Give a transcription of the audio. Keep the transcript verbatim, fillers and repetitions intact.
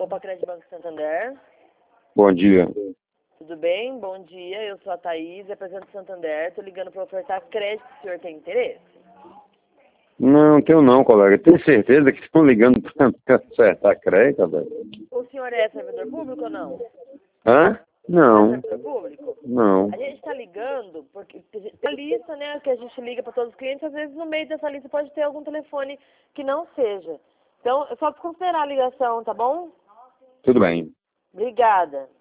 Copa Crédito Banco Santander. Bom dia. Tudo bem? Bom dia, eu sou a Thaís, represento o Santander. Estou ligando para ofertar crédito, o senhor tem interesse? Não, tenho não, colega. Tem certeza que estão ligando para acertar crédito, velho? O senhor é servidor público ou não? Hã? É Não, servidor público? não. A gente está ligando, porque tem a lista, né, que a gente liga para todos os clientes, às vezes no meio dessa lista pode ter algum telefone que não seja. Então, é só considerar a ligação, tá bom? Tudo bem. Obrigada.